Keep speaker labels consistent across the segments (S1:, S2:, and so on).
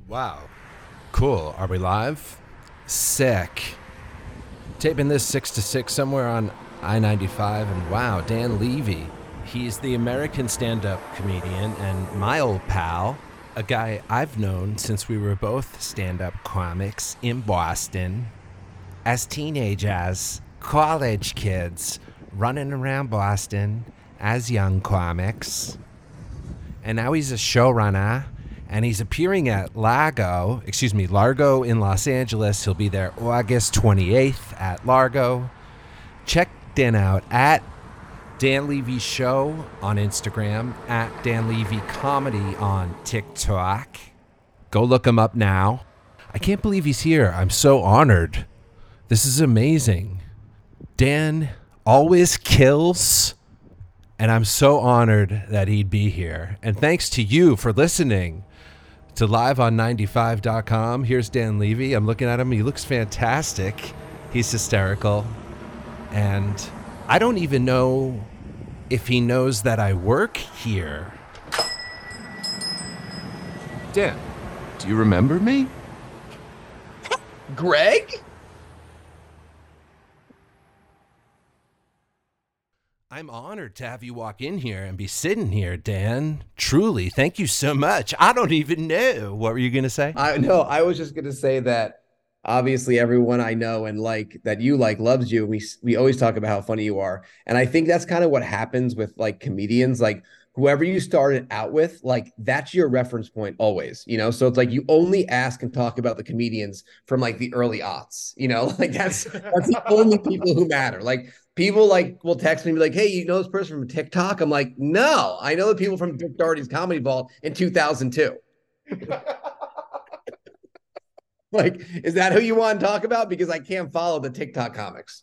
S1: Wow. Cool. Are we live? Sick. Taping this 6 to 6 somewhere on I-95, and wow, Dan Levy. He's the American stand-up comedian and my old pal, a guy I've known since we were both stand-up comics in Boston as teenagers, college kids, running around Boston as young comics. And now he's a showrunner, and he's appearing at Largo in Los Angeles. He'll be there August 28th at Largo. Check Dan out at Dan Levy Show on Instagram, at Dan Levy Comedy on TikTok. Go look him up now. I can't believe he's here. I'm so honored. This is amazing. Dan always kills, and I'm so honored that he'd be here. And thanks to you for listening to liveon95.com. Here's Dan Levy. I'm looking at him. He looks fantastic. He's hysterical. And I don't even know if he knows that I work here. Dan, do you remember me?
S2: Greg?
S1: I'm honored to have you walk in here and be sitting here, Dan. Truly, thank you so much. I don't even know. What were you going to say?
S2: I was just going to say that obviously everyone I know and like that you like loves you. We always talk about how funny you are. And I think that's kind of what happens with like comedians, like whoever you started out with, like that's your reference point always, you know? So it's like you only ask and talk about the comedians from like the early aughts, you know, like that's the only people who matter. Like people like will text me and be like, hey, you know this person from TikTok? I'm like, no, I know the people from Dick Doherty's Comedy Vault in 2002. Like, is that who you want to talk about? Because I can't follow the TikTok comics.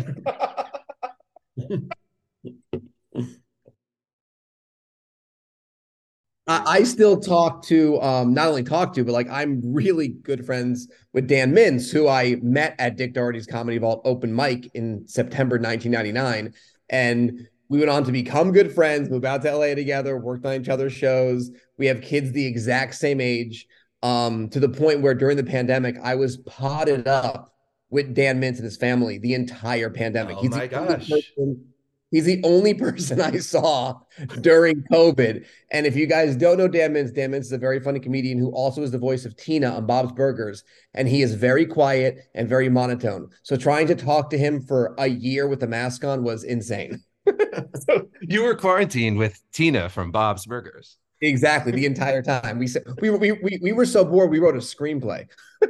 S2: I still talk to, not only talk to, but like I'm really good friends with Dan Mintz, who I met at Dick Doherty's Comedy Vault open mic in September 1999. And we went on to become good friends, move out to LA together, worked on each other's shows. We have kids the exact same age, to the point where during the pandemic, I was potted up with Dan Mintz and his family the entire pandemic.
S1: Oh my gosh.
S2: He's the only person I saw during COVID. And if you guys don't know Dan Mintz is a very funny comedian who also is the voice of Tina on Bob's Burgers. And he is very quiet and very monotone. So trying to talk to him for a year with the mask on was insane.
S1: So you were quarantined with Tina from Bob's Burgers.
S2: Exactly, the entire time. We were so bored we wrote a screenplay.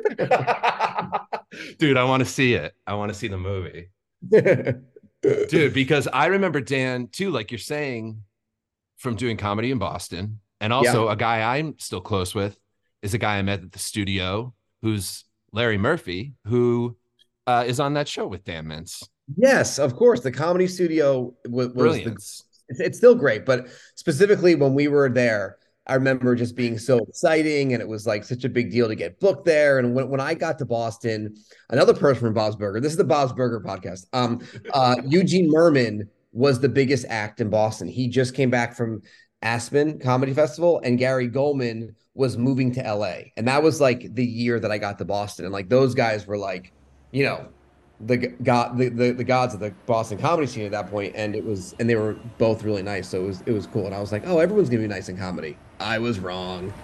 S1: Dude, I want to see it. I want to see the movie. Dude, because I remember Dan too, like you're saying, from doing comedy in Boston. And also a guy I'm still close with is a guy I met at the studio who's Larry Murphy, who is on that show with Dan Mintz.
S2: Yes, of course. The Comedy Studio was
S1: Brilliance.
S2: it's still great, but specifically when we were there, I remember just being so exciting, and it was like such a big deal to get booked there. And when I got to Boston, another person from Bob's Burger, this is the Bob's Burger podcast. Eugene Merman was the biggest act in Boston. He just came back from Aspen Comedy Festival, and Gary Goldman was moving to LA. And that was like the year that I got to Boston. And like those guys were like, you know, the gods of the Boston comedy scene at that point, and they were both really nice, so it was cool. And I was like, oh, everyone's gonna be nice in comedy. I was wrong.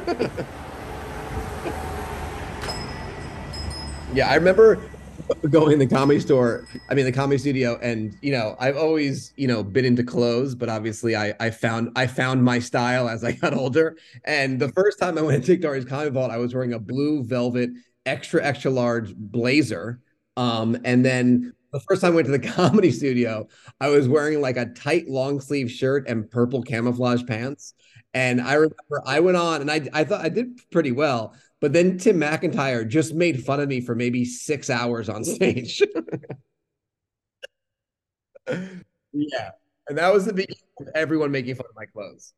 S2: Yeah, I remember going in the the comedy studio, and you know, I've always, you know, been into clothes, but obviously I found my style as I got older. And the first time I went to Dick Doherty's Comedy Vault, I was wearing a blue velvet extra large blazer. And then the first time I went to the comedy studio, I was wearing like a tight long sleeve shirt and purple camouflage pants. And I remember I went on and I thought I did pretty well, but then Tim McIntyre just made fun of me for maybe 6 hours on stage. Yeah. And that was the beginning of everyone making fun of my clothes.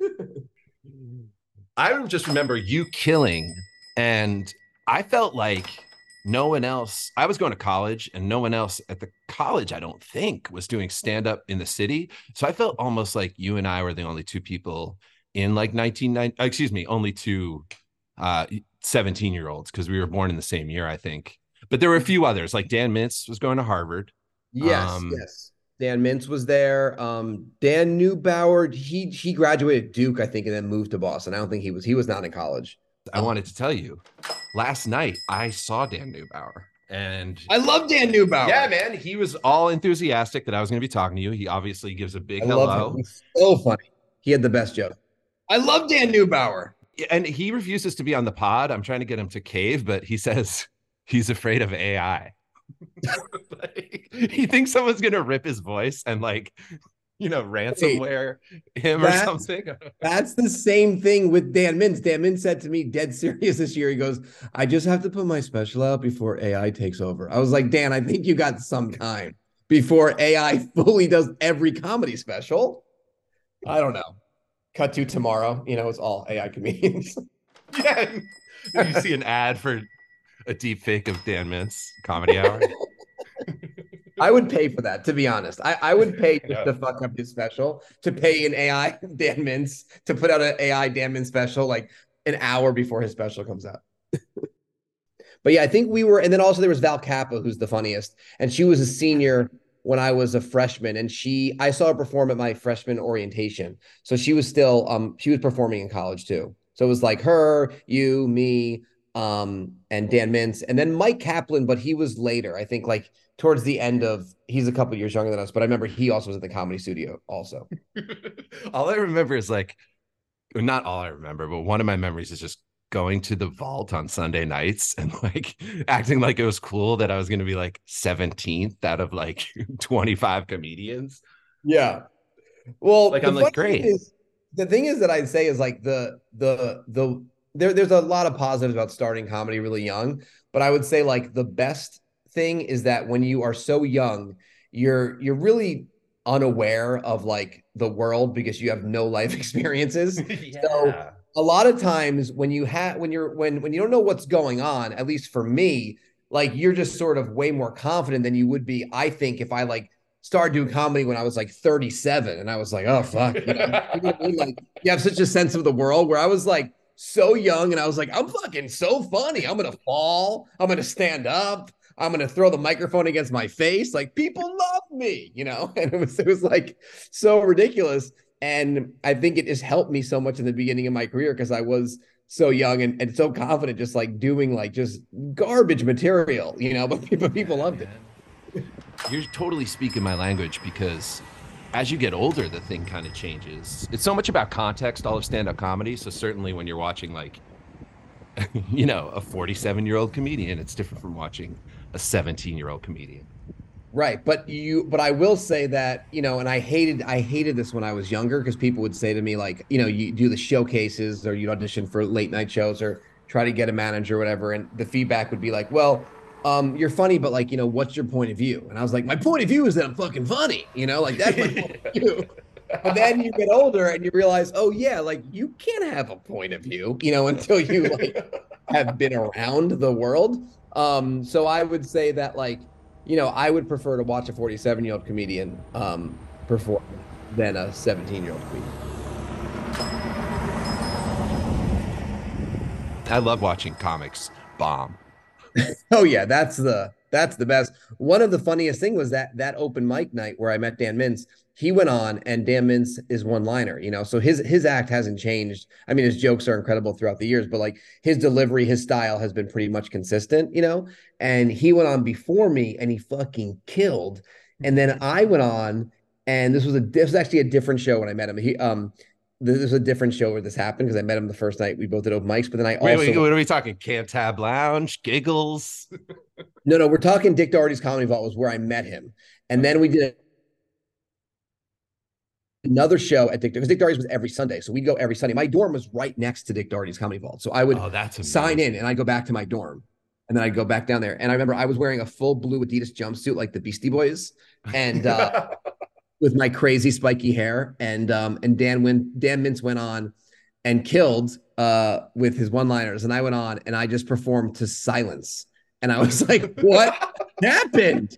S1: I just remember you killing, and I felt like no one else, I was going to college and no one else at the college, I don't think, was doing stand-up in the city. So I felt almost like you and I were the only two people in like only two 17-year-olds, because we were born in the same year, I think. But there were a few others, like Dan Mintz was going to Harvard.
S2: Yes, yes. Dan Mintz was there. Dan Neubauer, he graduated Duke, I think, and then moved to Boston. I don't think he was not in college.
S1: I wanted to tell you, last night I saw Dan Neubauer, and
S2: I love Dan Neubauer.
S1: yeah, man, he was all enthusiastic that I was going to be talking to you. He obviously gives a big hello.
S2: Love him. He's so funny. He had the best joke. I love Dan Neubauer.
S1: And he refuses to be on the pod. I'm trying to get him to cave, but he says he's afraid of AI. He thinks someone's going to rip his voice and ransomware him or something.
S2: That's the same thing with Dan Mintz. Dan Mintz said to me, dead serious this year, he goes, I just have to put my special out before AI takes over. I was like, Dan, I think you got some time before AI fully does every comedy special. I don't know. Cut to tomorrow, it's all AI comedians.
S1: Yeah. You see an ad for a deep fake of Dan Mintz comedy hour.
S2: I would pay for that, to be honest. I would pay just to fuck up his special, to pay an AI Dan Mintz to put out an AI Dan Mintz special like an hour before his special comes out. But yeah, I think and then also there was Val Kappa, who's the funniest, and she was a senior when I was a freshman, and I saw her perform at my freshman orientation. So she was still she was performing in college too. So it was like her, you, me, and Dan Mintz, and then Mike Kaplan, but he was later. I think like towards the end he's a couple years younger than us, but I remember he also was at the Comedy Studio also.
S1: All I remember is not all I remember, but one of my memories is just going to the vault on Sunday nights and acting like it was cool that I was going to be 17th out of 25 comedians.
S2: Yeah. Well,
S1: I'm great.
S2: The thing is that I'd say is there's a lot of positives about starting comedy really young, but I would say the best thing is that when you are so young, you're really unaware of the world because you have no life experiences. Yeah. So a lot of times when you don't know what's going on, at least for me, you're just sort of way more confident than you would be, I think, if I started doing comedy when I was 37 and I was oh fuck, you know what I mean? You have such a sense of the world, where I was so young and I was I'm fucking so funny. I'm gonna fall. I'm gonna stand up. I'm gonna throw the microphone against my face. People love me, and it was so ridiculous. And I think it just helped me so much in the beginning of my career because I was so young and so confident, just doing just garbage material, but people loved it.
S1: You're totally speaking my language, because as you get older, the thing kind of changes. It's so much about context, all of stand-up comedy. So certainly when you're watching a 47-year-old comedian, it's different from watching a 17-year-old comedian.
S2: Right. But I will say that, and I hated this when I was younger, because people would say to me you do the showcases or you'd audition for late night shows or try to get a manager or whatever. And the feedback would be well, you're funny, but what's your point of view? And I was my point of view is that I'm fucking funny, that's my point of view. But then you get older and you realize, oh yeah, you can't have a point of view, until you have been around the world. So I would say that I would prefer to watch a 47-year-old comedian perform than a 17-year-old comedian.
S1: I love watching comics bomb.
S2: Oh yeah, that's the best. One of the funniest thing was that open mic night where I met Dan Mintz. He went on, and Dan Mintz is one-liner, so his act hasn't changed. I mean, his jokes are incredible throughout the years, but his delivery, his style has been pretty much consistent, and he went on before me and he fucking killed. And then I went on, and this was actually a different show when I met him. This was a different show where this happened because I met him the first night. We both did open mics, but then
S1: Wait, what are we talking? Cantab Lounge, Giggles?
S2: No, we're talking Dick Doherty's Comedy Vault was where I met him. And then we did another show at Dick Doherty's was every Sunday. So we'd go every Sunday. My dorm was right next to Dick Doherty's Comedy Vault. So I would sign in and I'd go back to my dorm. And then I'd go back down there. And I remember I was wearing a full blue Adidas jumpsuit like the Beastie Boys. And with my crazy spiky hair. And Dan Mintz went on and killed with his one-liners. And I went on and I just performed to silence. And I was what happened?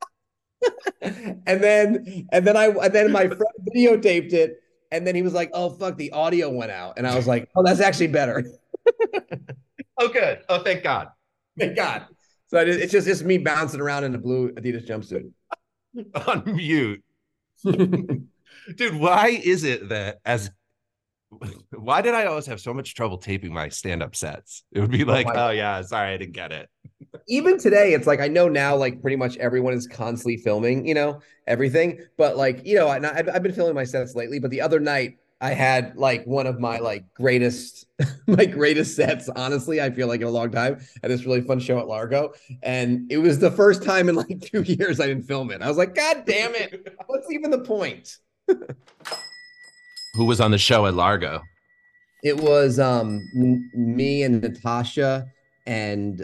S2: and then my friend videotaped it, and then he was oh fuck, the audio went out, and I was oh, that's actually better.
S1: Oh, good. Oh, thank God.
S2: Thank God. So it's just me bouncing around in a blue Adidas jumpsuit.
S1: On mute. Dude, why is it that why did I always have so much trouble taping my stand-up sets? It would be
S2: Oh
S1: like,
S2: my
S1: oh
S2: God.
S1: yeah, sorry, I didn't get it.
S2: Even today, it's like I know now, like pretty much everyone is constantly filming, everything. But like, I've been filming my sets lately. But the other night, I had like one of my like greatest, my greatest sets. Honestly, I feel like in a long time at this really fun show at Largo, and it was the first time in like 2 years I didn't film it. I was like, God damn it! What's even the point?
S1: Who was on the show at Largo?
S2: It was me and Natasha and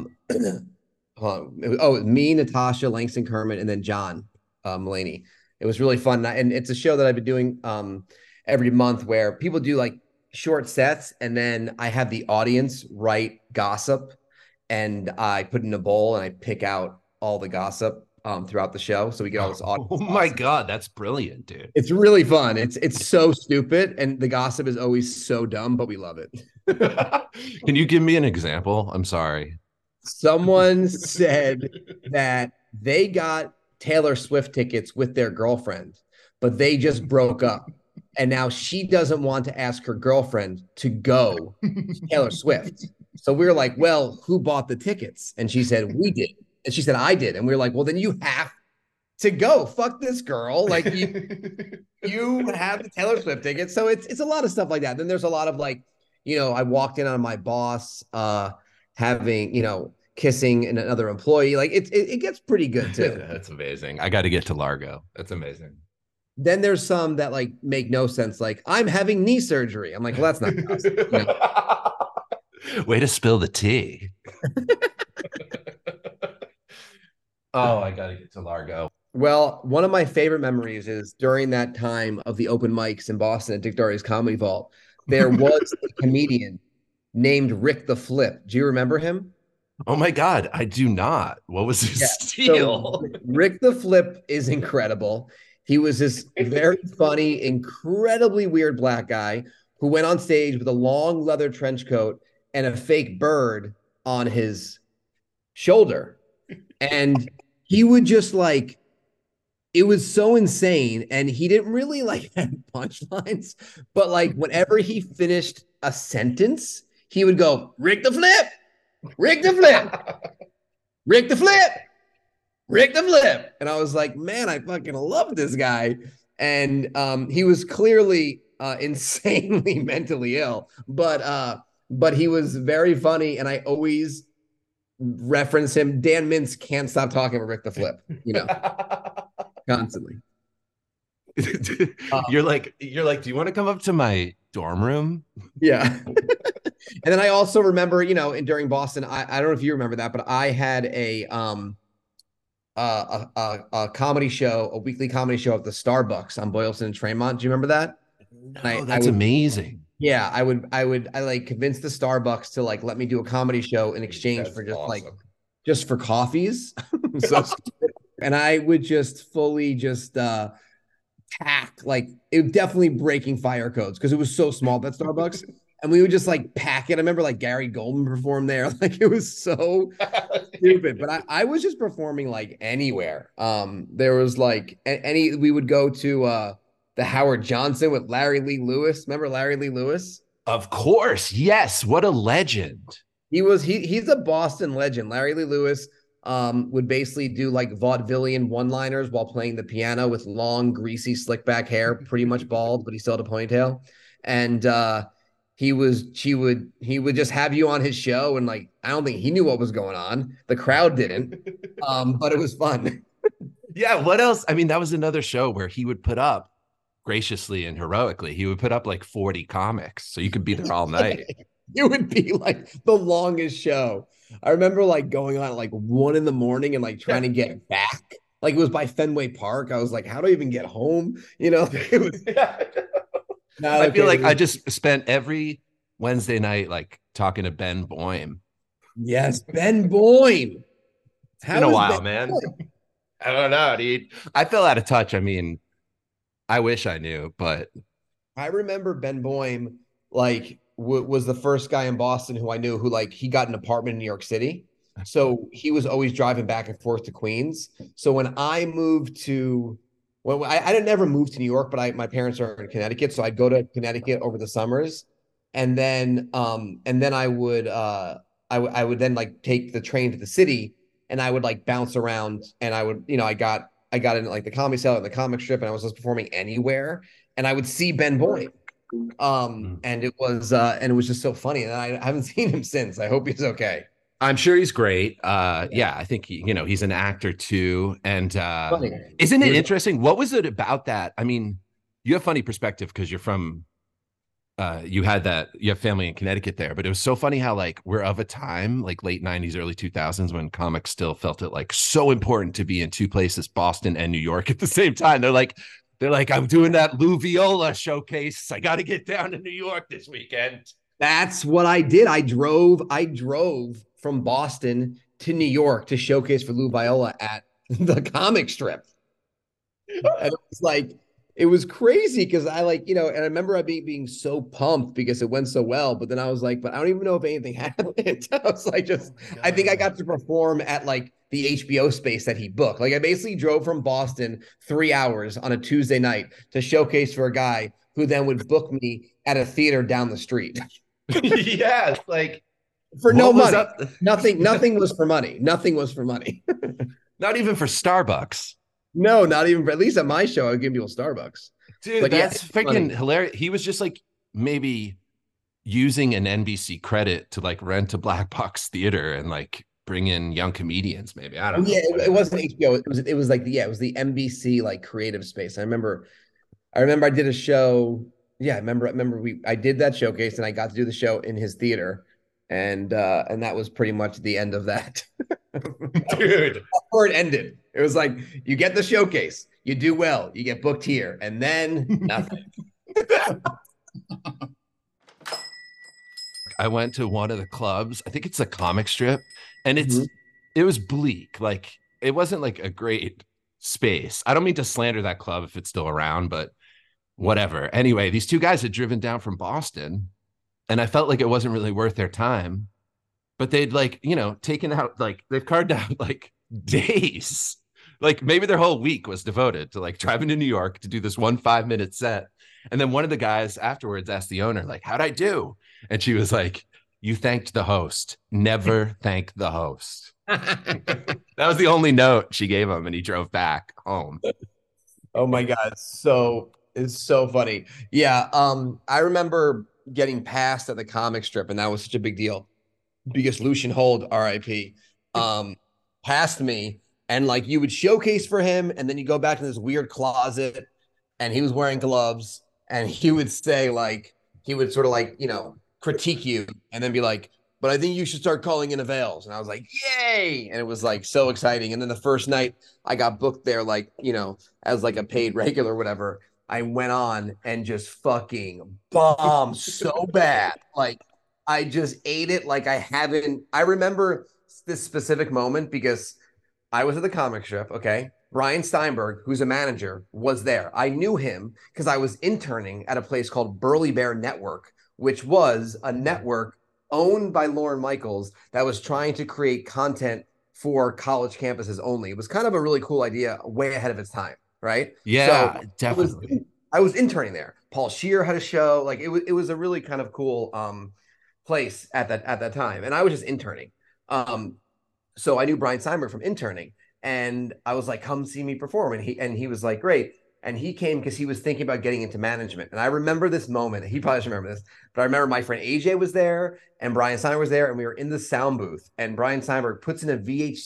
S2: me, Natasha, Langston Kermit, and then John Mulaney. It was really fun, and it's a show that I've been doing every month where people do like short sets, and then I have the audience write gossip, and I put it in a bowl and I pick out all the gossip throughout the show, so we get all this
S1: Oh
S2: audience
S1: my
S2: gossip.
S1: God, that's brilliant, dude.
S2: It's really fun. It's so stupid, and the gossip is always so dumb, but we love it.
S1: Can you give me an example? I'm sorry.
S2: Someone said that they got Taylor Swift tickets with their girlfriend, but they just broke up. And now she doesn't want to ask her girlfriend to go to Taylor Swift. So we were like, well, who bought the tickets? And she said, we did. And she said, I did. And we were like, well, then you have to go. Fuck this girl. Like you have the Taylor Swift tickets. So it's a lot of stuff like that. Then there's a lot of like, I walked in on my boss having, kissing another employee. Like it gets pretty good too.
S1: That's amazing. I got to get to Largo. That's amazing.
S2: Then there's some that like make no sense. Like I'm having knee surgery. I'm like, well, that's not possible.
S1: Way to spill the tea. Oh, I got to get to Largo.
S2: Well, one of my favorite memories is during that time of the open mics in Boston at Dick Darius Comedy Vault, there was a comedian named Rick the Flip. Do you remember him?
S1: Oh my God, I do not. What was his
S2: Yeah.
S1: steal?
S2: So Rick the Flip is incredible. He was this very funny, incredibly weird black guy who went on stage with a long leather trench coat and a fake bird on his shoulder. And he would just like, it was so insane. And he didn't really like have punchlines, but like whenever he finished a sentence, he would go, Rick the Flip, Rick the Flip, Rick the Flip, Rick the Flip. And I was like, man, I fucking love this guy. And he was clearly insanely mentally ill, but he was very funny. And I always reference him. Dan Mintz can't stop talking about Rick the Flip, constantly.
S1: You're like, do you want to come up to my dorm room?
S2: Yeah. And then I also remember, during Boston, I don't know if you remember that, but I had a comedy show, a weekly comedy show at the Starbucks on Boylston and Tremont. Do you remember that?
S1: No, that's amazing.
S2: Yeah, I like convinced the Starbucks to like let me do a comedy show in exchange
S1: That's
S2: for just
S1: awesome.
S2: like just for coffees. So and I would just fully just pack like it definitely breaking fire codes because it was so small that Starbucks. And we would just like pack it. I remember like Gary Goldman performed there. Like it was so stupid. But I was just performing like anywhere. There was like any we would go to the Howard Johnson with Larry Lee Lewis. Remember Larry Lee Lewis?
S1: Of course, yes. What a legend.
S2: He's a Boston legend. Larry Lee Lewis would basically do like vaudevillian one-liners while playing the piano with long, greasy, slick back hair, pretty much bald, but he still had a ponytail. And he would just have you on his show, and like I don't think he knew what was going on. The crowd didn't, but it was fun.
S1: Yeah, what else? I mean, that was another show where he would put up graciously and heroically. He would put up like 40 comics, so you could be there all night.
S2: It would be like the longest show. I remember like going on at like 1 a.m. and like trying to get back. Like it was by Fenway Park. I was like, how do I even get home? It was
S1: I feel like I just spent every Wednesday night like talking to Ben Boehm.
S2: Yes, Ben Boehm.
S1: It's been a while, man. I don't know, dude. I fell out of touch. I mean, I wish I knew, but
S2: I remember Ben Boehm like was the first guy in Boston who I knew who like he got an apartment in New York City. So he was always driving back and forth to Queens. So when I moved to when I didn't ever move to New York, but my parents are in Connecticut, so I'd go to Connecticut over the summers, and then I would then like take the train to the city, and I would like bounce around, and I would I got in like the Comedy Cellar and the comic strip, and I was just performing anywhere, and I would see Ben Boyd.
S1: Mm.
S2: And it was just so funny. And I haven't seen him since. I hope he's okay.
S1: I'm sure he's great.
S2: Yeah.
S1: Yeah, I think he's an actor too. And
S2: Funny.
S1: isn't
S2: He
S1: it
S2: was
S1: interesting? What was it about that? I mean, you have funny perspective because you're from you have family in Connecticut there, but it was so funny how like we're of a time like late 90s, early 2000s when comics still felt it like so important to be in two places, Boston and New York at the same time. They're like, I'm doing that Lou Viola showcase. I got to get down to New York this weekend.
S2: That's what I did. I drove from Boston to New York to showcase for Lou Viola at the comic strip. And it was like, it was crazy because I like, and I remember I being so pumped because it went so well. But then I was like, but I don't even know if anything happened. I was like, I think I got to perform at like the HBO space that he booked. Like I basically drove from Boston 3 hours on a Tuesday night to showcase for a guy who then would book me at a theater down the street
S1: Yeah, like
S2: for no
S1: what was
S2: money.
S1: up?
S2: Nothing was for money. Nothing was for money.
S1: Not even for Starbucks.
S2: No, not even at least at my show, I would give people Starbucks.
S1: Dude,
S2: But yeah,
S1: that's freaking hilarious. He was just like maybe using an NBC credit to like rent a black box theater and like bring in young comedians. Maybe I don't know.
S2: yeah, it wasn't HBO. It was like it was the NBC like creative space. I remember I did a show. Yeah, I remember I did that showcase and I got to do the show in his theater. And that was pretty much the end of that.
S1: Dude.
S2: Where it ended. It was like you get the showcase, you do well, you get booked here, and then nothing.
S1: I went to one of the clubs. I think it's a comic strip, and
S2: Mhm.
S1: it was bleak. Like it wasn't like a great space. I don't mean to slander that club if it's still around, but whatever. Anyway, these two guys had driven down from Boston, and I felt like it wasn't really worth their time. But they'd like, taken out like they've carved out like days. Like maybe their whole week was devoted to like driving to New York to do this one 5 minute set. And then one of the guys afterwards asked the owner, like, how'd I do? And she was like, you thanked the host. Never thank the host. That was the only note she gave him, and he drove back home.
S2: Oh my God. So it's so funny. Yeah. I remember getting passed at the comic strip, and that was such a big deal because Lucian Hold, RIP, um, passed me, and like you would showcase for him, and then you go back to this weird closet, and he was wearing gloves, and he would say like he would sort of like critique you, and then be like, "But I think you should start calling in avails." And I was like, "Yay!" And it was like so exciting. And then the first night I got booked there, like as like a paid regular, or whatever. I went on and just fucking bombed so bad, like I just ate it like I haven't. I remember this specific moment because I was at the comic strip. Okay. Brian Steinberg, who's a manager, was there. I knew him because I was interning at a place called Burly Bear Network, which was a network owned by Lauren Michaels that was trying to create content for college campuses only. It was kind of a really cool idea, way ahead of its time, right? So
S1: Yeah,
S2: it was
S1: definitely.
S2: I was interning there. Paul Scheer had a show. Like it was a really kind of cool place at that time. And I was just interning. Um, so I knew Brian Steinberg from interning, and I was like, "Come see me perform." And he was like, "Great." And he came because he was thinking about getting into management. And I remember this moment. He probably doesn't remember this, but I remember my friend AJ was there, and Brian Steinberg was there, and we were in the sound booth. And Brian Steinberg puts in a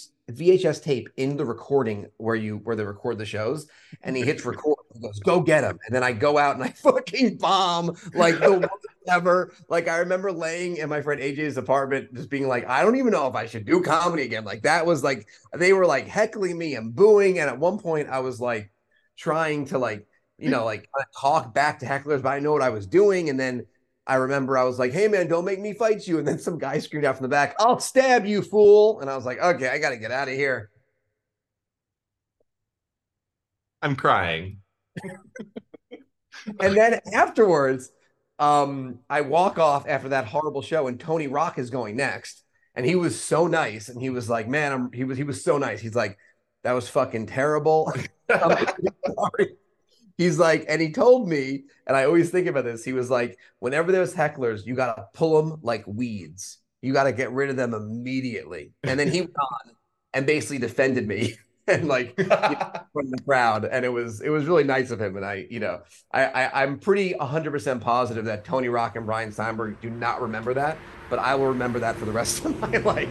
S2: VHS tape in the recording where they record the shows, and he hits record. He goes, "Go get him!" And then I go out and I fucking bomb like the worst ever. Like I remember laying in my friend AJ's apartment, just being like, I don't even know if I should do comedy again. Like that was like they were like heckling me and booing, and at one point I was like trying to like like kind of talk back to hecklers, but I know what I was doing, and then. I remember I was like, "Hey man, don't make me fight you." And then some guy screamed out from the back, "I'll stab you, fool!" And I was like, "Okay, I got to get out of here."
S1: I'm crying.
S2: And then afterwards, I walk off after that horrible show, and Tony Rock is going next. And he was so nice. And he was like, man, he was so nice. He's like, that was fucking terrible. I'm sorry. He's like, and he told me, and I always think about this. He was like, whenever there's hecklers, you got to pull them like weeds. You got to get rid of them immediately. And then he went on and basically defended me and like from the crowd. And it was really nice of him. And I'm pretty 100% positive that Tony Rock and Brian Steinberg do not remember that, but I will remember that for the rest of my life.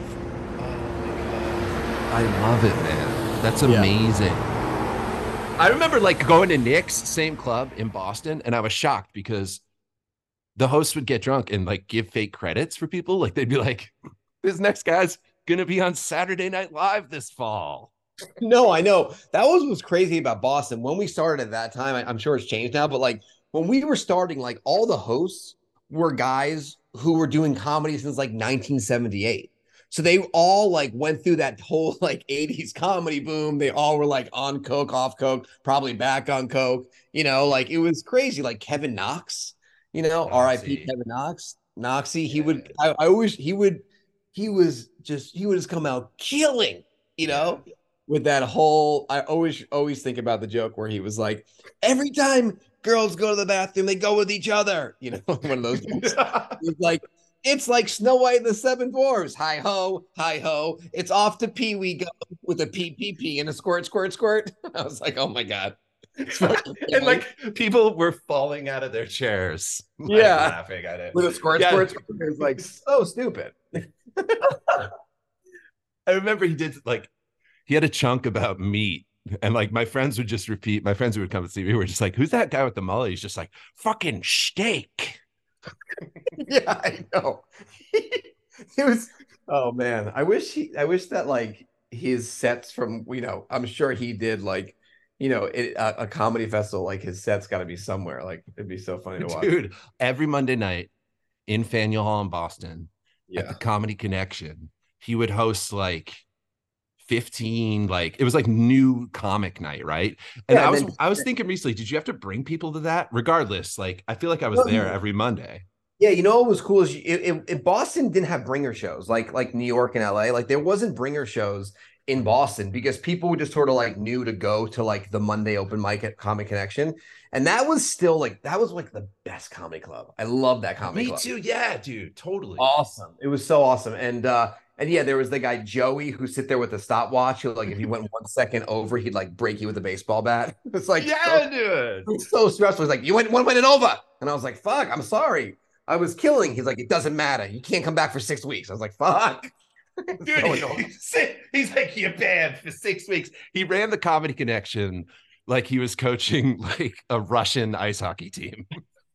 S1: I love it, man. That's amazing. I remember like going to Nick's, same club in Boston, and I was shocked because the hosts would get drunk and like give fake credits for people. Like they'd be like, this next guy's gonna be on Saturday Night Live this fall.
S2: No, I know. That was what's crazy about Boston. When we started at that time, I'm sure it's changed now, but like when we were starting, like all the hosts were guys who were doing comedy since like 1978. So they all like went through that whole like 80s comedy boom. They all were like on coke, off coke, probably back on coke. Like it was crazy. Like Kevin Knox, R.I.P. Kevin Knox. Noxie, he would just come out killing, with that whole. I always think about the joke where he was like, every time girls go to the bathroom, they go with each other. One of those jokes. He's like, it's like Snow White and the Seven Dwarfs. Hi ho, hi ho. It's off to pee we go with a pee pee pee and a squirt squirt squirt. I was like, oh my god.
S1: And like people were falling out of their chairs.
S2: Laughing at it. With a squirt squirt squirt. It was like so stupid.
S1: I remember he had a chunk about meat. And like my friends would just repeat, my friends who would come and see me were just like, who's that guy with the mullet? He's just like, fucking steak.
S2: Yeah, I know. It was, oh man. I wish that like his sets from, I'm sure he did like, a comedy festival, like his set's got to be somewhere. Like it'd be so funny to watch.
S1: Dude, every Monday night in Faneuil Hall in Boston at the Comedy Connection, he would host like 15, like it was like new comic night, right? And I was thinking recently, did you have to bring people to that? Regardless, like I feel like I was there every Monday.
S2: Yeah, what was cool is Boston didn't have bringer shows like New York and LA. Like there wasn't bringer shows in Boston because people were just sort of like knew to go to like the Monday open mic at Comic Connection. And that was still like the best comedy club. I love that comedy club.
S1: Me too. Yeah, dude. Totally.
S2: Awesome. It was so awesome. And yeah, there was the guy Joey who sit there with a stopwatch who like if you went 1 second over, he'd like break you with a baseball bat. It's like
S1: dude.
S2: It's so stressful. He's like, you went 1 minute over. And I was like, fuck, I'm sorry. I was killing. He's like, it doesn't matter. You can't come back for 6 weeks. I was like, fuck.
S1: Dude, he's like, you're banned for 6 weeks. He ran the Comedy Connection like he was coaching like a Russian ice hockey team.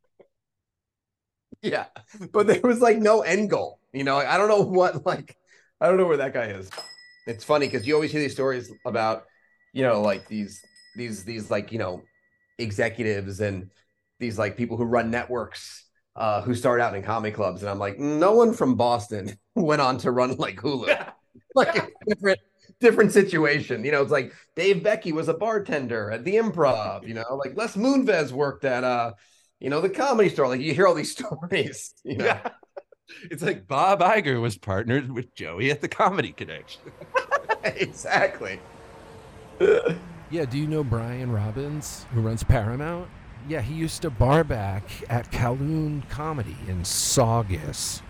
S2: Yeah, but there was like no end goal. I don't know I don't know where that guy is. It's funny because you always hear these stories about, like these like, executives and these like people who run networks who start out in comedy clubs. And I'm like, no one from Boston went on to run like Hulu. Like a different situation. It's like Dave Becky was a bartender at the Improv, like Les Moonves worked at the Comedy Store. Like you hear all these stories,
S1: Yeah. It's like Bob Iger was partnered with Joey at the Comedy Connection.
S2: Exactly.
S3: Yeah, do you know Brian Robbins, who runs Paramount? Yeah, he used to bar back at Kowloon Comedy in Saugus.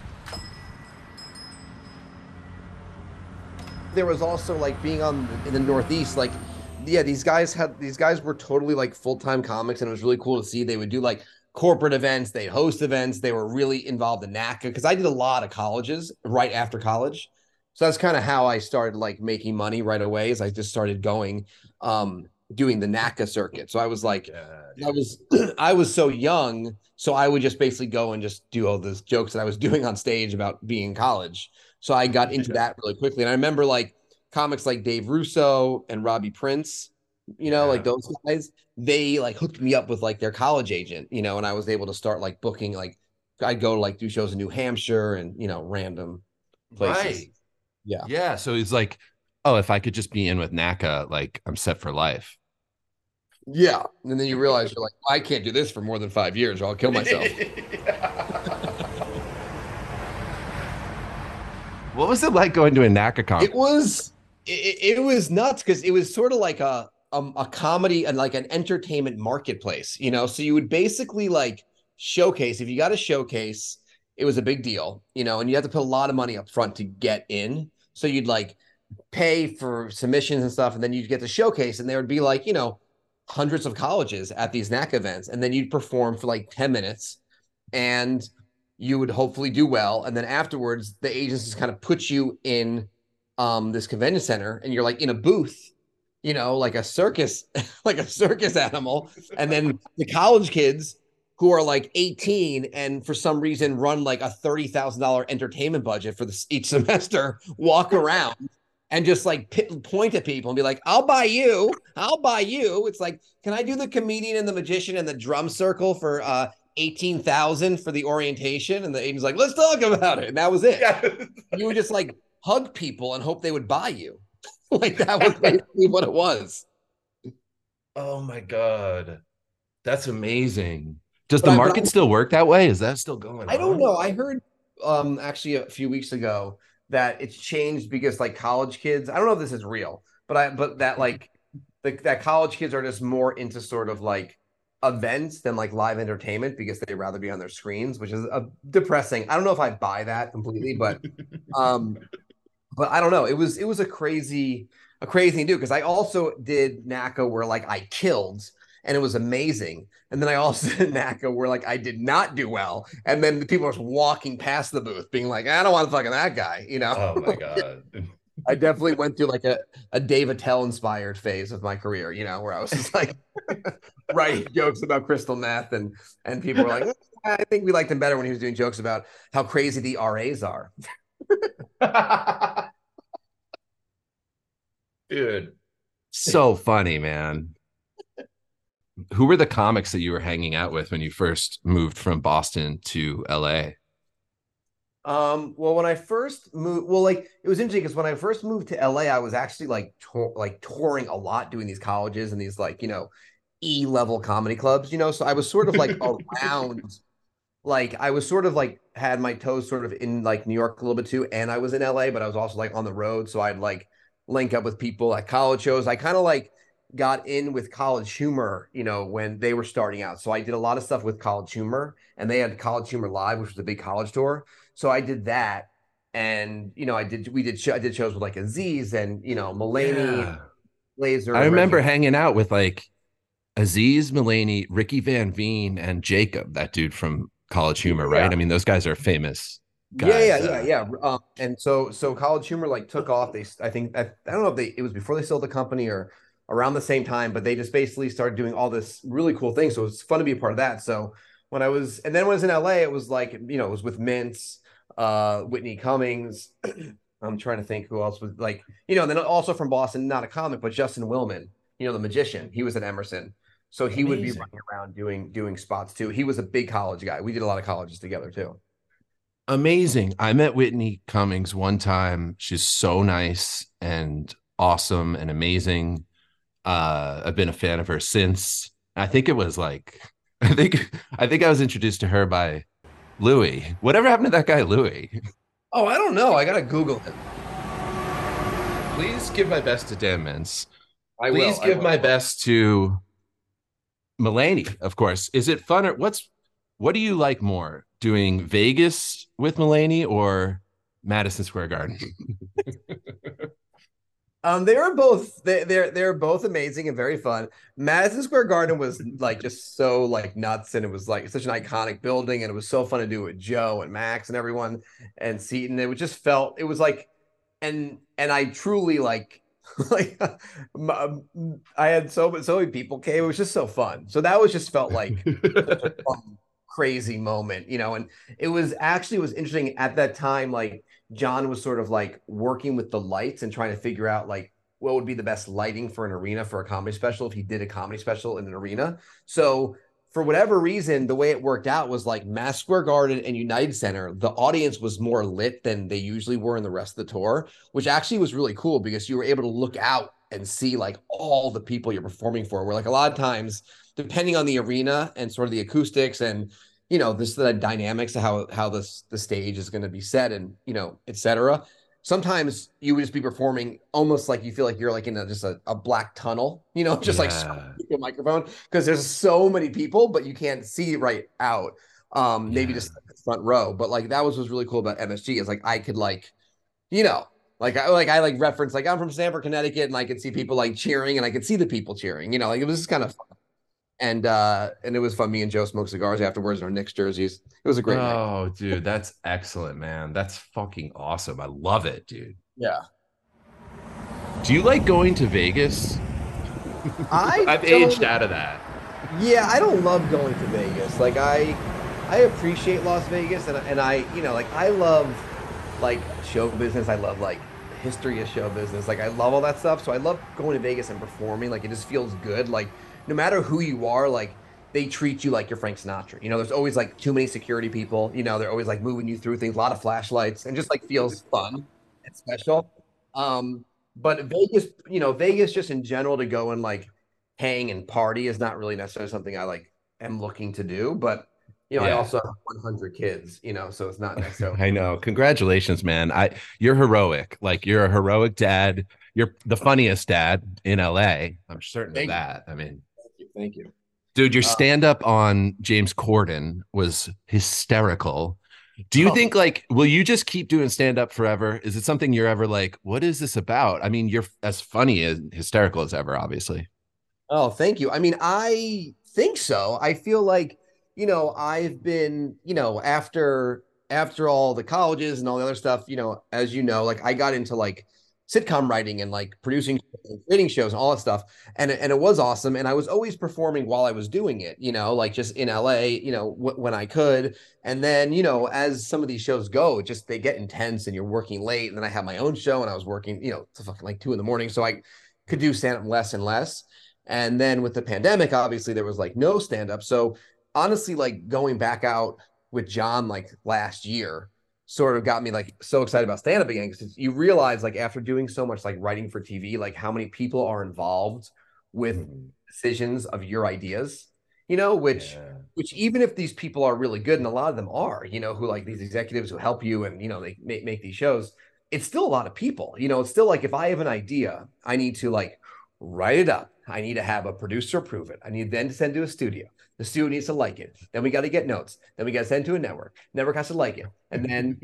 S2: There was also like being in the Northeast, like, yeah, these guys were totally like full-time comics, and it was really cool to see. They would do like corporate events, they'd host events, they were really involved in NACA because I did a lot of colleges right after college. So that's kind of how I started like making money right away, is I just started going doing the NACA circuit. So I was like, I was so young, so I would just basically go and just do all those jokes that I was doing on stage about being in college. So I got into that really quickly. And I remember like comics like Dave Russo and Robbie Prince, like those guys, they like hooked me up with like their college agent, and I was able to start like booking, like I'd go to like do shows in New Hampshire and, random places.
S1: Right.
S2: Yeah.
S1: Yeah. So it's like, oh, if I could just be in with NACA, like I'm set for life.
S2: Yeah. And then you realize you're like, I can't do this for more than 5 years or I'll kill myself.
S1: What was it like going to a NACA conference?
S2: It was nuts because it was sort of like a comedy and like an entertainment marketplace, you know. So you would basically like showcase, if you got a showcase, it was a big deal, you know, and you have to put a lot of money up front to get in. So you'd like pay for submissions and stuff, and then you'd get the showcase, and there would be like, you know, hundreds of colleges at these NAC events, and then you'd perform for like 10 minutes and you would hopefully do well. And then afterwards, the agencies kind of put you in this convention center and you're like in a booth, you know, like a circus, like a circus animal. And then the college kids who are like 18 and for some reason run like a $30,000 entertainment budget for each semester walk around and just like point at people and be like, I'll buy you. It's like, can I do the comedian and the magician and the drum circle for 18,000 for the orientation? And the agent's like, let's talk about it. And that was it. Yeah. You would just like hug people and hope they would buy you. Like that was basically what it was.
S1: Oh my God. That's amazing. Does the market still work that way? Is that still going on?
S2: I don't know. I heard actually a few weeks ago that it's changed because like college kids, I don't know if this is real, but that like that college kids are just more into sort of like events than like live entertainment because they'd rather be on their screens, which is depressing. I don't know if I buy that completely, but I don't know. It was a crazy thing to do because I also did NACA where like I killed and it was amazing. And then I also did NACA where like I did not do well. And then the people were walking past the booth being like, I don't want to fucking that guy, you know?
S1: Oh my God.
S2: I definitely went through like a Dave Attell inspired phase of my career, you know, where I was just like writing jokes about crystal meth and people were like, I think we liked him better when he was doing jokes about how crazy the RAs are.
S1: Dude, so funny, man. Who were the comics that you were hanging out with when you first moved from Boston to LA?
S2: Well, when I first moved, well, like it was interesting because when I first moved to LA, I was actually like touring a lot, doing these colleges and these like, you know, E-level comedy clubs, you know. So I was sort of like around, like I was sort of like had my toes sort of in like New York a little bit too, and I was in LA, but I was also like on the road, so I'd like link up with people at college shows. I kind of like got in with College Humor, you know, when they were starting out. So I did a lot of stuff with College Humor, and they had College Humor Live, which was a big college tour. So I did that, and you know, I did shows with like Aziz and you know Mulaney, Laser.
S1: I remember hanging out with like Aziz, Mulaney, Ricky Van Veen, and Jacob, that dude from College Humor, right? I mean, those guys are famous guys.
S2: Yeah. And so College Humor like took off. I don't know if it was before they sold the company or around the same time, but they just basically started doing all this really cool thing. So it was fun to be a part of that. So when I was in LA, it was like, you know, it was with Mintz, Whitney Cummings. I'm trying to think who else was like, you know, and then also from Boston, not a comic, but Justin Willman, you know, the magician. He was at Emerson. So he would be running around doing spots too. He was a big college guy. We did a lot of colleges together too.
S1: Amazing. I met Whitney Cummings one time. She's so nice and awesome and amazing. I've been a fan of her since. I think it was like I think I was introduced to her by Louis. Whatever happened to that guy, Louis?
S2: Oh, I don't know. I gotta Google him.
S1: Please give my best to Dan Mintz.
S2: Please
S1: give my best to Mulaney, of course. Is it fun or what do you like more? Doing Vegas with Mulaney or Madison Square Garden?
S2: They're both amazing and very fun. Madison Square Garden was like just so like nuts, and it was like such an iconic building, and it was so fun to do with Joe and Max and everyone and Seton. It just felt it was like, and I truly like like I had so many people came. It was just so fun. So that was just felt like such a fun, crazy moment, you know. And it was interesting at that time, like John was sort of like working with the lights and trying to figure out like what would be the best lighting for an arena for a comedy special if he did a comedy special in an arena. So for whatever reason, the way it worked out was like Madison Square Garden and United Center, the audience was more lit than they usually were in the rest of the tour, which actually was really cool because you were able to look out and see like all the people you're performing for. Where like a lot of times, depending on the arena and sort of the acoustics and this the dynamics of how the stage is going to be set and et cetera. Sometimes you would just be performing almost like you feel like you're like in just a black tunnel, just like a microphone because there's so many people, but you can't see right out. Maybe just the front row, but like that was really cool about MSG is like I could like, I reference like I'm from Stamford, Connecticut, and I could see people like cheering, and I could see the people cheering. Like it was just kind of fun. And it was fun. Me and Joe smoked cigars afterwards in our Knicks jerseys. It was a great night.
S4: Oh, dude, that's excellent, man. That's fucking awesome. I love it, dude.
S2: Yeah.
S4: Do you like going to Vegas? I've aged out of that.
S2: Yeah, I don't love going to Vegas. Like I appreciate Las Vegas, and I like I love like show business. I love like the history of show business. Like I love all that stuff. So I love going to Vegas and performing. Like it just feels good. Like no matter who you are, like they treat you like you're Frank Sinatra. There's always like too many security people. They're always like moving you through things, a lot of flashlights, and just like feels fun and special. But Vegas just in general to go and like hang and party is not really necessarily something I like am looking to do. But I also have 100 kids, so it's not necessarily.
S4: I know. Congratulations, man. You're heroic. Like you're a heroic dad. You're the funniest dad in LA. I'm certain of that. I mean,
S2: thank you.
S4: Dude, your stand-up on James Corden was hysterical. Do you think like, will you just keep doing stand-up forever? Is it something you're ever like, what is this about? I mean, you're as funny and hysterical as ever, obviously.
S2: Oh, thank you. I mean, I think so. I feel like, I've been, after all the colleges and all the other stuff, as like I got into like sitcom writing and like producing and creating shows and all that stuff. And it was awesome. And I was always performing while I was doing it, like just in LA, when I could. And then, as some of these shows go, just they get intense and you're working late. And then I have my own show and I was working, to fucking like 2 a.m. So I could do stand-up less and less. And then with the pandemic, obviously there was like no stand-up. So honestly, like going back out with John like last year sort of got me like so excited about stand-up again, because you realize like after doing so much like writing for TV, like how many people are involved with decisions of your ideas, which even if these people are really good, and a lot of them are, who like these executives who help you and they make these shows, it's still a lot of people. It's still like if I have an idea, I need to like write it up. I need to have a producer approve it. I need then to send to a studio. The studio needs to like it. Then we got to get notes. Then we got to send to a network. Network has to like it. And then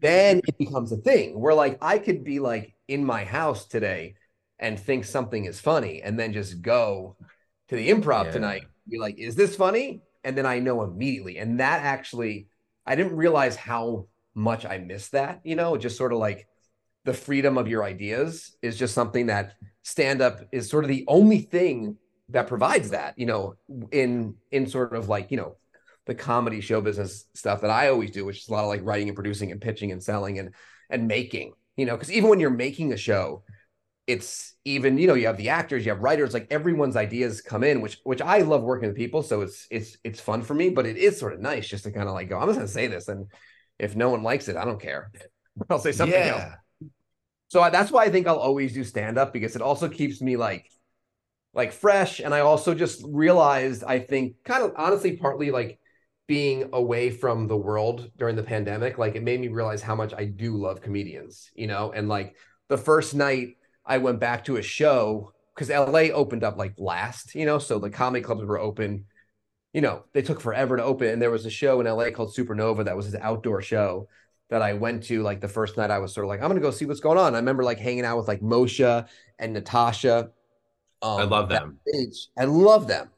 S2: it becomes a thing where like I could be like in my house today and think something is funny and then just go to the improv tonight. Be like, is this funny? And then I know immediately. And that actually, I didn't realize how much I missed that, just sort of like the freedom of your ideas is just something that stand-up is sort of the only thing that provides that, in sort of like, the comedy show business stuff that I always do, which is a lot of like writing and producing and pitching and selling and making, because even when you're making a show, it's even, you have the actors, you have writers, like everyone's ideas come in, which I love working with people. So it's fun for me, but it is sort of nice just to kind of like go, I'm just going to say this. And if no one likes it, I don't care. I'll say something else. So that's why I think I'll always do stand-up, because it also keeps me like fresh. And I also just realized, I think kind of honestly, partly like being away from the world during the pandemic, like it made me realize how much I do love comedians, and like the first night I went back to a show because LA opened up like last, so the comedy clubs were open, they took forever to open. And there was a show in LA called Supernova that was an outdoor show that I went to. Like the first night I was sort of like, I'm going to go see what's going on. I remember like hanging out with like Moshe and Natasha.
S4: I love them.
S2: I love them,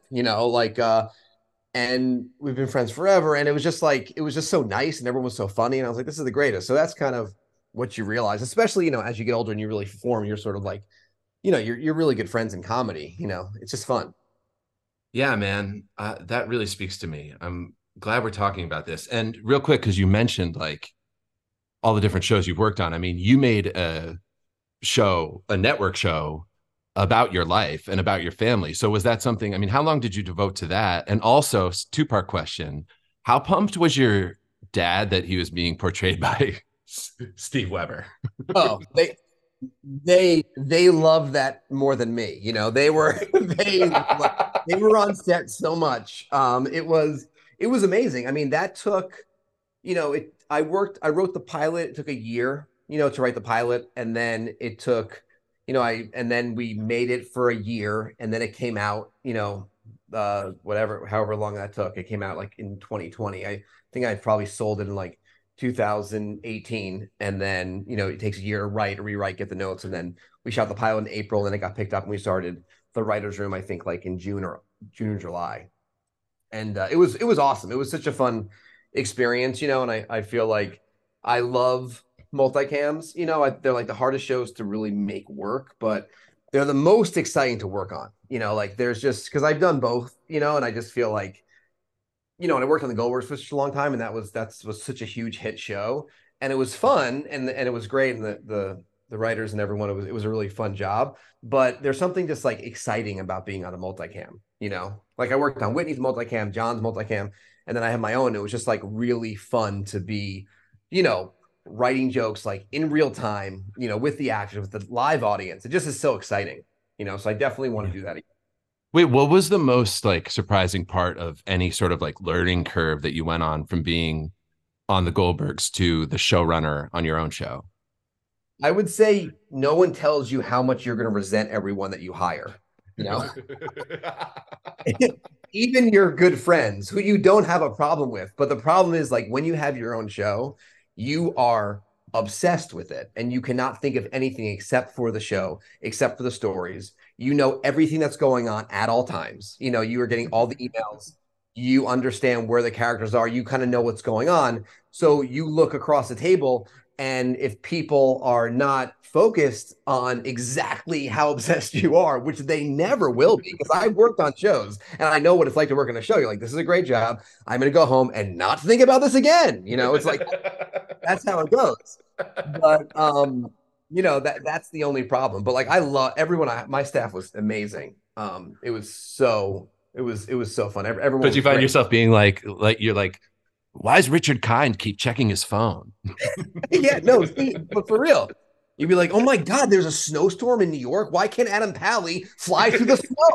S2: and we've been friends forever. And it was just so nice. And everyone was so funny. And I was like, this is the greatest. So that's kind of what you realize, especially, as you get older and you really form, you're sort of like, you're really good friends in comedy, it's just fun.
S4: Yeah, man. That really speaks to me. I'm glad we're talking about this. And real quick, because you mentioned like all the different shows you've worked on. I mean, you made a network show about your life and about your family. So was that something, I mean, how long did you devote to that? And also, two-part question, how pumped was your dad that he was being portrayed by Steve Weber?
S2: Oh, they love that more than me. You know, they were they were on set so much. It was amazing. I mean, that took, you know, I wrote the pilot. It took a year, you know, to write the pilot, and then it took, you know, and then we made it for a year, and then it came out, you know, however long that took. It came out like in 2020. I think I probably sold it in like 2018, and then, you know, it takes a year to write, rewrite, get the notes, and then we shot the pilot in April, and then it got picked up, and we started the writers' room, I think, like in June or July, and it was awesome. It was such a fun experience, you know, and I feel like I love multicams. You know, they're like the hardest shows to really make work, but they're the most exciting to work on. You know, like there's just because I've done both, you know, and I just feel like, you know, and I worked on the Goldbergs for such a long time, and that was such a huge hit show, and it was fun, and it was great, and the writers and everyone, it was a really fun job. But there's something just like exciting about being on a multicam, you know. Like I worked on Whitney's multicam, John's multicam, and then I have my own. It was just like really fun to be, you know, writing jokes like in real time, you know, with the actors, with the live audience. It just is so exciting, you know. So I definitely want to do that again.
S4: Wait, what was the most like surprising part of any sort of like learning curve that you went on from being on the Goldbergs to the showrunner on your own show?
S2: I would say no one tells you how much you're going to resent everyone that you hire, you know. Even your good friends who you don't have a problem with. But the problem is, like, when you have your own show, you are obsessed with it, and you cannot think of anything except for the show, except for the stories. You know everything that's going on at all times. You know, you are getting all the emails. You understand where the characters are. You kind of know what's going on. So you look across the table, and if people are not focused on exactly how obsessed you are, which they never will be, because I've worked on shows and I know what it's like to work on a show. You're like, this is a great job. I'm going to go home and not think about this again. You know, it's like, that's how it goes. But, you know, that's the only problem. But like, I love everyone. My staff was amazing. It was so fun. Everyone.
S4: But you find
S2: great.
S4: yourself being like you're like, why does Richard Kind keep checking his phone?
S2: Yeah, no, see, but for real, you'd be like, oh my God, there's a snowstorm in New York. Why can't Adam Pally fly through the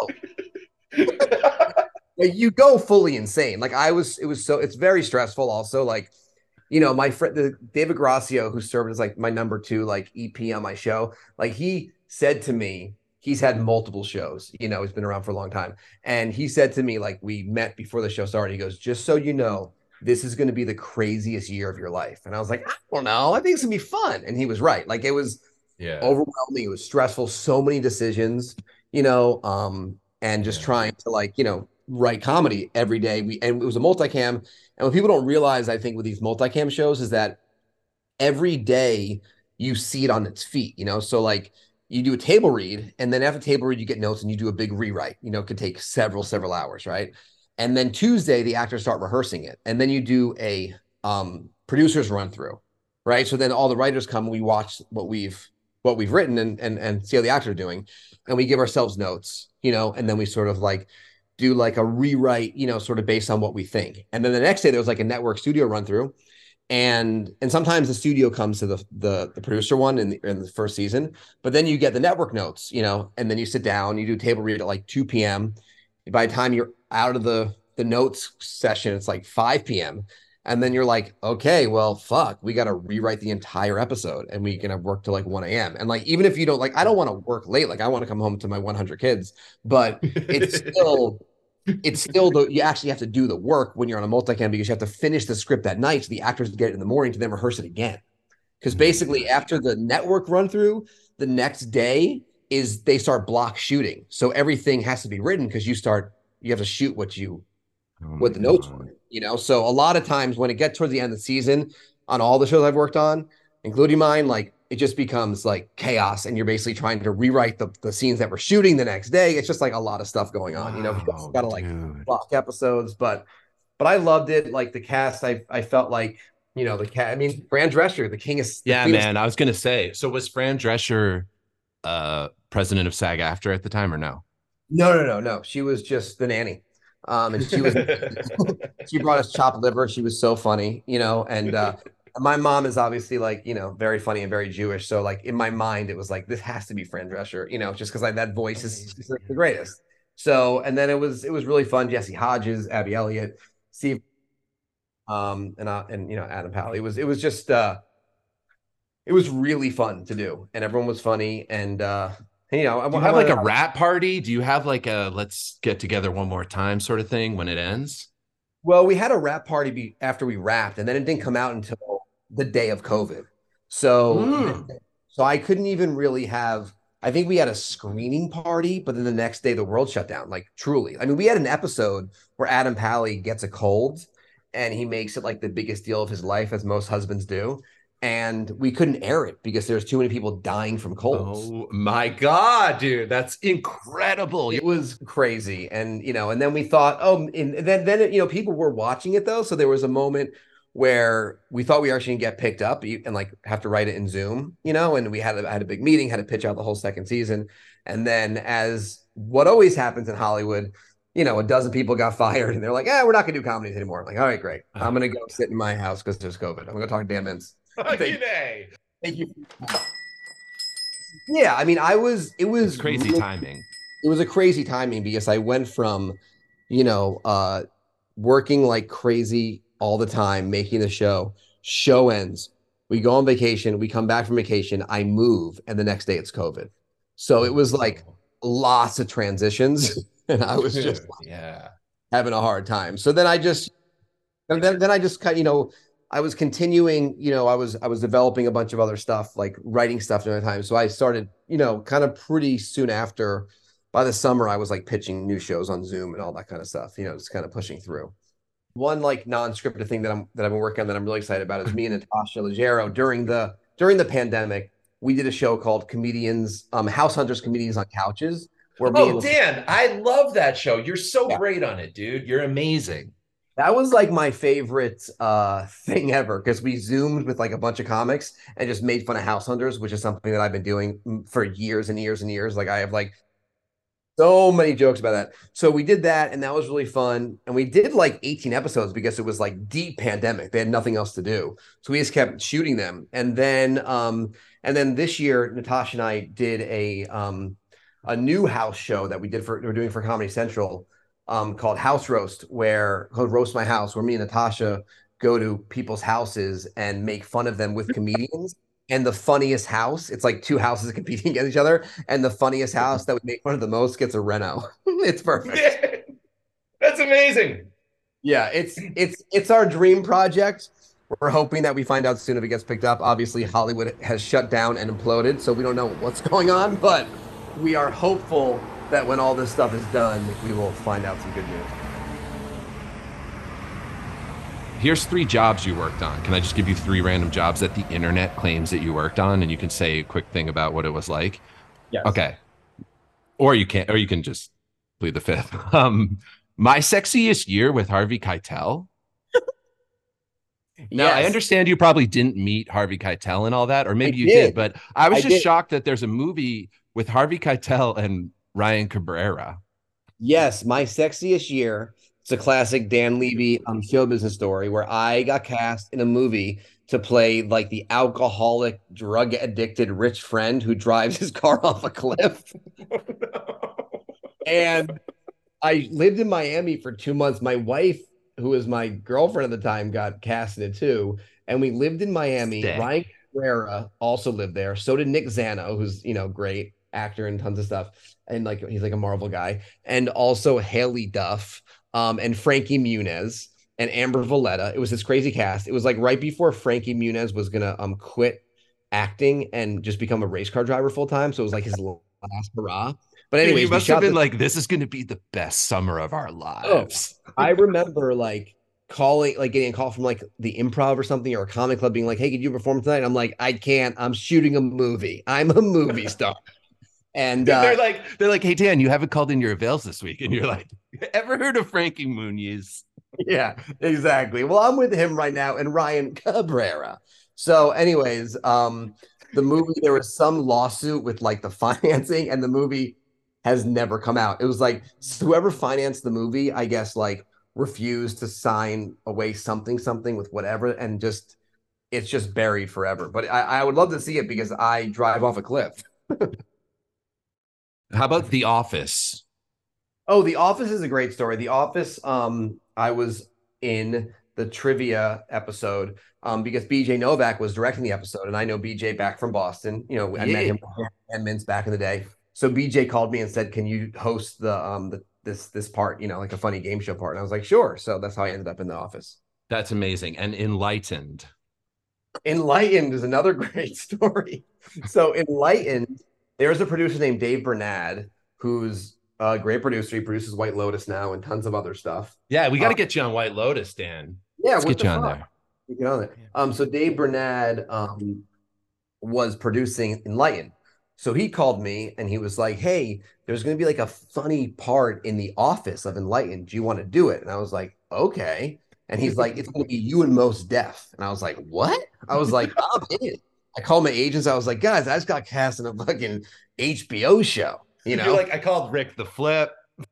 S2: snow? Like, you go fully insane. Like it's very stressful also. Like, you know, my friend, David Gracio, who served as like my number 2, like EP on my show, like he said to me, he's had multiple shows, you know, he's been around for a long time. And he said to me, like, we met before the show started, he goes, just so you know, this is going to be the craziest year of your life. And I was like, I don't know. I think it's going to be fun. And he was right. Like, it was overwhelming. It was stressful. So many decisions, you know, and just trying to, like, you know, write comedy every day. And it was a multicam. And what people don't realize, I think, with these multicam shows is that every day you see it on its feet, you know? So like you do a table read, and then after table read, you get notes and you do a big rewrite, you know, it could take several hours, right? And then Tuesday, the actors start rehearsing it. And then you do a producer's run through, right? So then all the writers come, and we watch what we've written and see how the actors are doing. And we give ourselves notes, you know, and then we sort of like do like a rewrite, you know, sort of based on what we think. And then the next day there was like a network studio run through. And sometimes the studio comes to the producer one in the first season, but then you get the network notes, you know, and then you sit down, you do table read at like 2 p.m. By the time you're out of the notes session, it's like 5 p.m. And then you're like, okay, well, fuck, we got to rewrite the entire episode, and we can work till like 1 a.m. And like, even if you don't, like, I don't want to work late. Like, I want to come home to my 100 kids, but it's still you actually have to do the work when you're on a multicam, because you have to finish the script that night so the actors get it in the morning to then rehearse it again. Because basically after the network run through, the next day is they start block shooting. So everything has to be written, because you have to shoot what the notes were, you know? So a lot of times when it gets towards the end of the season on all the shows I've worked on, including mine, like it just becomes like chaos, and you're basically trying to rewrite the scenes that we're shooting the next day. It's just like a lot of stuff going on, you know, you gotta like block episodes, but I loved it. Like the cast, I felt like, you know, I mean, Fran Drescher, the king is,
S4: man. I was going to say, so was Fran Drescher president of SAG-AFTRA at the time, or no?
S2: No. She was just the nanny. And she was she brought us chopped liver. She was so funny, and my mom is obviously like, very funny and very Jewish. So like in my mind, it was like, this has to be Fran Drescher, just because like that voice is she's like the greatest. So, and then it was really fun. Jesse Hodges, Abby Elliott, Steve, and Adam Pally. It was just it was really fun to do, and everyone was funny. And
S4: do you have like a rap party? Do you have like a let's get together one more time sort of thing when it ends?
S2: Well, we had a rap party after we wrapped, and then it didn't come out until the day of COVID. So, so I couldn't even really have. I think we had a screening party, but then the next day the world shut down. Like truly, I mean, we had an episode where Adam Pally gets a cold, and he makes it like the biggest deal of his life, as most husbands do. And we couldn't air it because there's too many people dying from colds.
S4: Oh my God, dude, that's incredible.
S2: It was crazy. And, and then we thought, and then people were watching it though. So there was a moment where we thought we were actually gonna get picked up and like have to write it in Zoom, and I had a big meeting, had to pitch out the whole second season. And then as what always happens in Hollywood, a dozen people got fired and they're like, we're not gonna do comedies anymore. I'm like, all right, great. I'm gonna go sit in my house because there's COVID. I'm gonna talk to Dan Mintz.
S4: Thank you.
S2: Yeah, I mean, it was
S4: crazy really, timing.
S2: It was a crazy timing because I went from, working like crazy all the time, making the show ends, we go on vacation, we come back from vacation, I move, and the next day it's COVID. So it was like lots of transitions, and I was just having a hard time. So then I just kind I was continuing, I was developing a bunch of other stuff, like writing stuff during the time. So I started, kind of pretty soon after. By the summer, I was like pitching new shows on Zoom and all that kind of stuff, just kind of pushing through. One like non-scripted thing that I've been working on that I'm really excited about is me and Natasha Leggero during the pandemic, we did a show called Comedians, House Hunters Comedians on Couches.
S4: Dan, I love that show. You're so great on it, dude. You're amazing.
S2: That was like my favorite thing ever because we Zoomed with like a bunch of comics and just made fun of house hunters, which is something that I've been doing for years and years and years. Like I have like so many jokes about that. So we did that and that was really fun. And we did like 18 episodes because it was like deep pandemic. They had nothing else to do. So we just kept shooting them. And then this year, Natasha and I did a new house show that we're doing for Comedy Central. Called House Roast, called Roast My House, where me and Natasha go to people's houses and make fun of them with comedians. And the funniest house, it's like two houses competing against each other, and the funniest house that we make fun of the most gets a reno. It's perfect.
S4: Yeah. That's amazing.
S2: Yeah, it's our dream project. We're hoping that we find out soon if it gets picked up. Obviously, Hollywood has shut down and imploded, so we don't know what's going on, but we are hopeful that when all this stuff is done, we will find out some good news.
S4: Here's 3 jobs you worked on. Can I just give you 3 random jobs that the internet claims that you worked on, and you can say a quick thing about what it was like?
S2: Yes.
S4: Okay. Or you can just plead the fifth. My Sexiest Year with Harvey Keitel. Now, yes. I understand you probably didn't meet Harvey Keitel and all that, or maybe you did, but I was just shocked that there's a movie with Harvey Keitel and Ryan Cabrera.
S2: Yes, My Sexiest Year. It's a classic Dan Levy show business story where I got cast in a movie to play like the alcoholic, drug addicted rich friend who drives his car off a cliff. Oh, no. And I lived in Miami for 2 months. My wife, who was my girlfriend at the time, got cast in it too. And we lived in Miami.
S4: Sick.
S2: Ryan Cabrera also lived there. So did Nick Zano, who's, great actor and tons of stuff. And like, he's like a Marvel guy. And also Haley Duff, and Frankie Muniz and Amber Valletta. It was this crazy cast. It was like right before Frankie Muniz was going to quit acting and just become a race car driver full time. So it was like his last hurrah. But anyway,
S4: you must have been like, this is going to be the best summer of our lives.
S2: Oh, I remember like getting a call from like the Improv or something, or a comic club being like, hey, could you perform tonight? And I'm like, I can't, I'm shooting a movie. I'm a movie star. And
S4: they're like, hey, Dan, you haven't called in your avails this week. And you're like, ever heard of Frankie Muniz?
S2: Yeah, exactly. Well, I'm with him right now and Ryan Cabrera. So anyways, the movie, there was some lawsuit with like the financing, and the movie has never come out. It was like whoever financed the movie, I guess, like refused to sign away something with whatever, and just it's just buried forever. But I would love to see it because I drive off a cliff.
S4: How about The Office?
S2: Oh, The Office is a great story. The Office, I was in the trivia episode because BJ Novak was directing the episode, and I know BJ back from Boston. You know, I met him and Mints back in the day. So BJ called me and said, "Can you host this part? You know, like a funny game show part?" And I was like, "Sure." So that's how I ended up in The Office.
S4: That's amazing. And Enlightened.
S2: Enlightened is another great story. So Enlightened, there's a producer named Dave Bernard who's a great producer. He produces White Lotus now and tons of other stuff.
S4: Yeah, we got to get you on White Lotus, Dan.
S2: Yeah,
S4: let's get you on there.
S2: You get on there. So Dave Bernard was producing Enlightened. So he called me and he was like, "Hey, there's going to be like a funny part in The Office of Enlightened. Do you want to do it?" And I was like, "Okay." And he's like, "It's going to be you and Mos Def." And I was like, "What?" I was like, "I'm in." I called my agents. I was like, "Guys, I just got cast in a fucking HBO show." You know,
S4: you're like, I called Rick the Flip.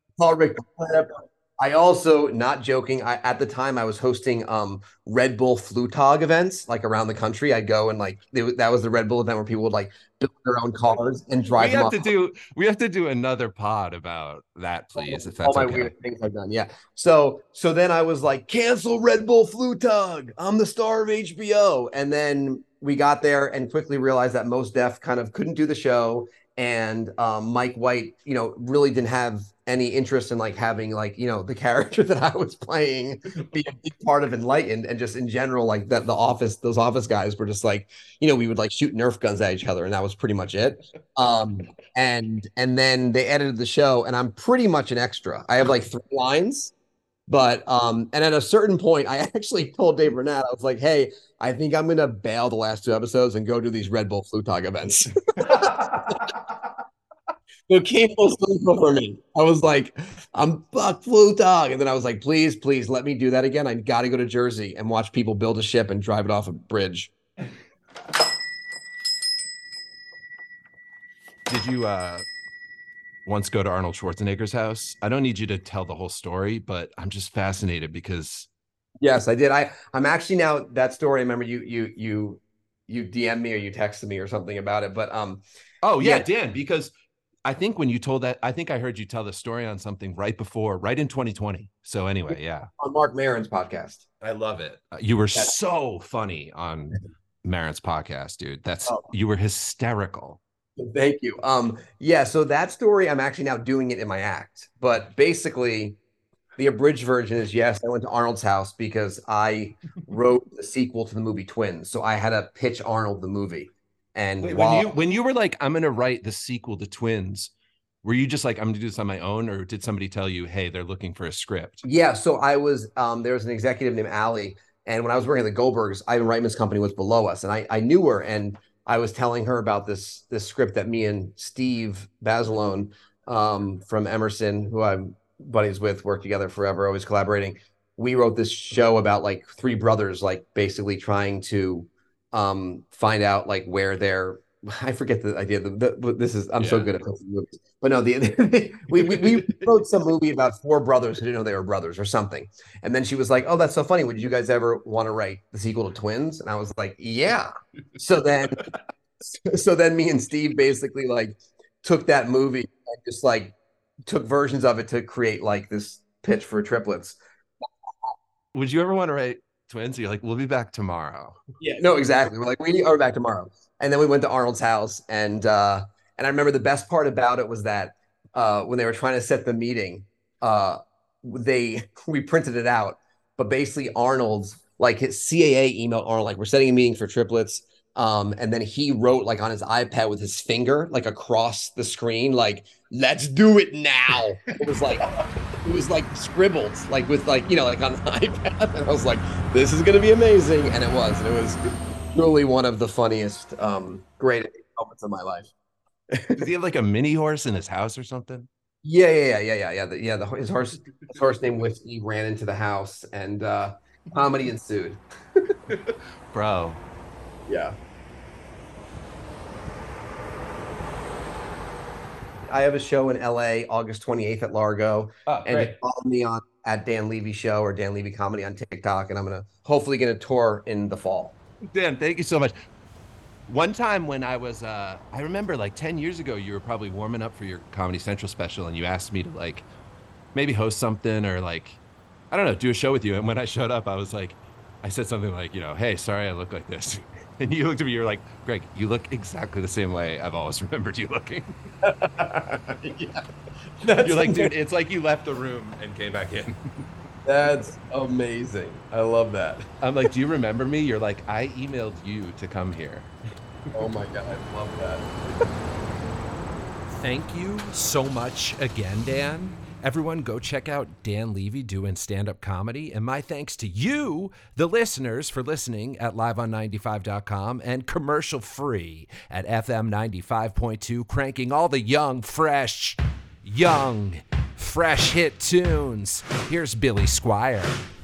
S2: I also, not joking, at the time I was hosting Red Bull Flutog events like around the country. I'd go and like that was the Red Bull event where people would like build their own cars and drive
S4: we have to do another pod about that, please, if that's
S2: all my weird things I've done. Yeah. So then I was like, "Cancel Red Bull Flutog. I'm the star of HBO." And then we got there and quickly realized that Mos Def kind of couldn't do the show. And Mike White, you know, really didn't have any interest in like having like, you know, the character that I was playing be a big part of Enlightened. And just in general, like that those office guys were just like, you know, we would like shoot Nerf guns at each other, and that was pretty much it. And then they edited the show, and I'm pretty much an extra. I have like 3 lines. But and at a certain point, I actually told Dave Bernard, I was like, "Hey, I think I'm gonna bail the last 2 episodes and go do these Red Bull Flutog events." So it came full circle for me. I was like, "I'm fuck Flutog," and then I was like, "Please, please let me do that again. I got to go to Jersey and watch people build a ship and drive it off a bridge."
S4: Did you once go to Arnold Schwarzenegger's house? I don't need you to tell the whole story, but I'm just fascinated because.
S2: Yes, I did. I'm actually now that story. I remember you DM'd me or you texted me or something about it. But
S4: oh yeah, Dan, because I think when you told that, I think I heard you tell the story on something right in 2020. So anyway, yeah,
S2: on Mark Maron's podcast.
S4: I love it. You were so funny on Maron's podcast, dude. You were hysterical.
S2: Thank you. Yeah, so that story, I'm actually now doing it in my act. But basically, the abridged version is, yes, I went to Arnold's house because I wrote the sequel to the movie Twins. So I had to pitch Arnold the movie. And
S4: wait, when you were like, "I'm going to write the sequel to Twins," were you just like, "I'm going to do this on my own," or did somebody tell you, "Hey, they're looking for a script"?
S2: Yeah, so I was, there was an executive named Allie. And when I was working at the Goldbergs, Ivan Reitman's company was below us. And I knew her, and I was telling her about this script that me and Steve Basilone from Emerson, who I'm buddies with, worked together forever, always collaborating. We wrote this show about like 3 brothers, like basically trying to find out like where they're. I forget the idea. This is I'm so good at movies, but no, we wrote some movie about 4 brothers who didn't know they were brothers or something. And then she was like, "Oh, that's so funny. Would you guys ever want to write the sequel to Twins?" And I was like, "Yeah." So then me and Steve basically like took that movie and just like took versions of it to create like this pitch for Triplets.
S4: Would you ever want to write Twins? You're like, "We'll be back tomorrow."
S2: Yeah, no, exactly. We're like, we are back tomorrow. And then we went to Arnold's house, and I remember the best part about it was that when they were trying to set the meeting, we printed it out, but basically Arnold's like his CAA emailed Arnold like, "We're setting a meeting for Triplets," and then he wrote like on his iPad with his finger like across the screen like, "Let's do it now." It was like scribbled like with like, you know, like on the iPad, and I was like, "This is gonna be amazing," and it was truly one of the funniest, greatest moments of my life.
S4: Does he have like a mini horse in his house or something?
S2: Yeah. His horse named Whiskey ran into the house, and comedy ensued.
S4: Bro.
S2: Yeah. I have a show in LA August 28th at Largo. And
S1: Great.
S2: follow me on at Dan Levy Show or Dan Levy Comedy on TikTok. And I'm gonna hopefully get a tour in the fall.
S4: Dan, thank you so much. One time when I was, I remember like 10 years ago, you were probably warming up for your Comedy Central special and you asked me to like maybe host something or like, I don't know, do a show with you. And when I showed up, I was like, I said something like, hey, sorry I look like this. And you looked at me, you're like, Greg, you look exactly the same way I've always remembered you looking.
S2: Yeah,
S4: you're like, dude, it's like you left the room and came back in.
S2: That's amazing. I love that.
S4: I'm like, do you remember me? You're like, I emailed you to come here.
S2: Oh my God, I love that.
S1: Thank you so much again, Dan. Everyone go check out Dan Levy doing stand-up comedy. And my thanks to you, the listeners, for listening at liveon95.com and commercial free at FM 95.2, cranking all the young, fresh hit tunes. Here's Billy Squier.